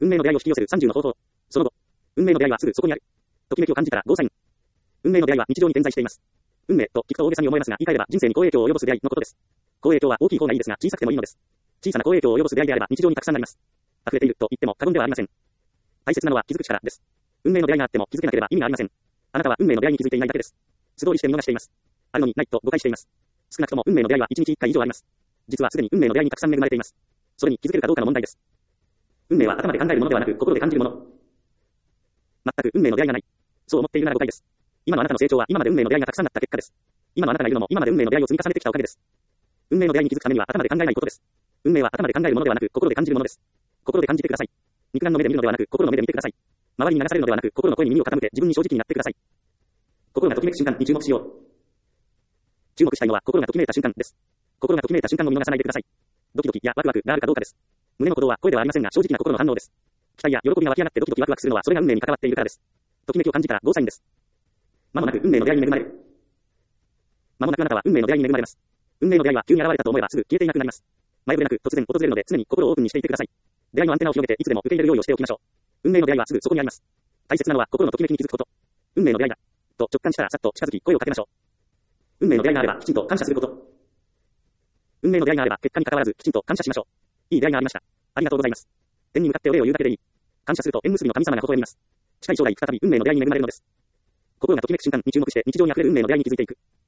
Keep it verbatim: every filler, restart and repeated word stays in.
運命の出会いを引き寄せるさんじゅうの方法。その後、運命の出会いはすぐそこにある。ときめきを感じたらゴーサイン。運命の出会いは日常に点在しています。運命と聞くと大げさに思えますが、言い換えれば人生に好影響を及ぼす出会いのことです。好影響は大きい方がいいですが、小さくてもいいのです。小さな好影響を及ぼす出会いであれば日常にたくさんあります。溢れていると言っても過言ではありません。大切なのは気づく力です。運命の出会いがあっても気づけなければ意味がありません。あなたは運命の出会いに気づいていないだけです。素通りして見逃しています。あるのにないと誤解しています。少なくとも運命の出会いはいちにちいっかい以上あります。実はすでに運命の出会いにたくさん恵まれています。それに気づけるかどうかの問題です。運命は頭で考えるものではなく心で感じるもの。全く運命の出会いがない。そう思っているなら誤解です。今のあなたの成長は今まで運命の出会いがたくさんあった結果です。今のあなたがいるのも今まで運命の出会いを積み重ねてきたおかげです。運命の出会いに気づくためには頭で考えないことです。運命は頭で考えるものではなく心で感じるものです。心で感じてください。肉眼の目で見るのではなく心の目で見てください。周りに流されるのではなく心の声に耳を傾けて自分に正直になってください。心がときめく瞬間に注目しよう。注目したいのは心がときめいた瞬間です。心がときめいた瞬間を見逃さないでください。ドキドキやワクワクがあるかどうかです。胸の鼓動は声ではありませんが正直な心の反応です。期待や喜びが湧き上がってドキドキワクワクするのはそれが運命に関わっているからです。ときめきを感じたらゴーサインです。まもなく運命の出会いに恵まれる。まもなくあなたは運命の出会いに恵まれます。運命の出会いは急に現れたと思えばすぐ消えていなくなります。前触れなく突然訪れるので常に心をオープンにしていてください。出会いのアンテナを広げていつでも受け入れる用意をしておきましょう。運命の出会いはすぐそこにあります。大切なのは心のときめきに気づくこと。運命の出会いだ。と直感したらさっと近づき声をかけましょう。運命の出会いがあればきちんと感謝すること。運命の出会いがあれば結果に関わらずきちんと感謝しましょう。いい出会いがありました。ありがとうございます。天に向かってお礼を言うだけでいい。感謝すると縁結びの神様が微笑みます。近い将来再び運命の出会いに恵まれるのです。心がときめく瞬間に注目して日常に溢れる運命の出会いに気づいていく。